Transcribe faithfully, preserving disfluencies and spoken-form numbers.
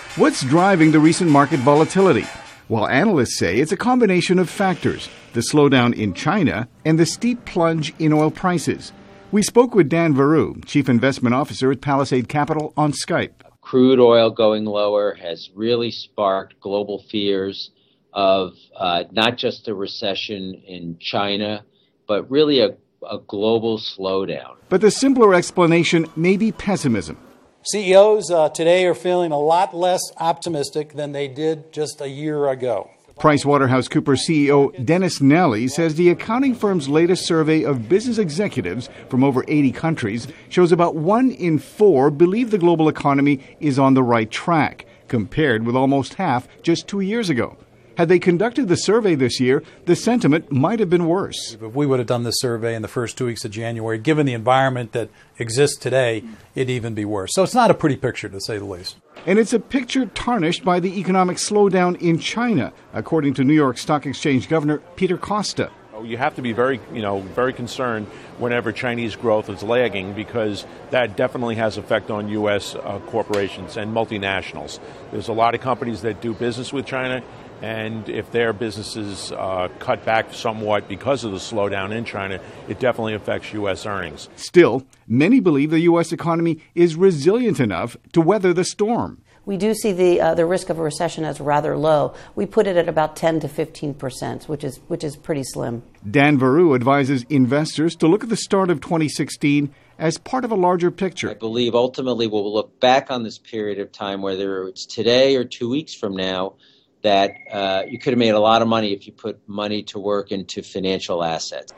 What's driving the recent market volatility? Well, analysts say it's a combination of factors, the slowdown in China and the steep plunge in oil prices. We spoke with Dan Veru, Chief Investment Officer at Palisade Capital, on Skype. Crude oil going lower has really sparked global fears of uh, not just a recession in China, but really a, a global slowdown. But the simpler explanation may be pessimism. C E Os uh, today are feeling a lot less optimistic than they did just a year ago. PricewaterhouseCoopers C E O Dennis Nally says the accounting firm's latest survey of business executives from over eighty countries shows about one in four believe the global economy is on the right track, compared with almost half just two years ago. Had they conducted the survey this year, the sentiment might have been worse. If we would have done this survey in the first two weeks of January, given the environment that exists today, it'd even be worse. So it's not a pretty picture, to say the least. And it's a picture tarnished by the economic slowdown in China, according to New York Stock Exchange Governor Peter Costa. You have to be very, you know, very concerned whenever Chinese growth is lagging, because that definitely has effect on U S uh, corporations and multinationals. There's a lot of companies that do business with China, and if their businesses uh, cut back somewhat because of the slowdown in China, it definitely affects U S earnings. Still, many believe the U S economy is resilient enough to weather the storm. We do see the uh, the risk of a recession as rather low. We put it at about ten to fifteen percent, which is which is pretty slim. Dan Veru advises investors to look at the start of twenty sixteen as part of a larger picture. I believe ultimately we'll look back on this period of time, whether it's today or two weeks from now, that uh, you could have made a lot of money if you put money to work into financial assets.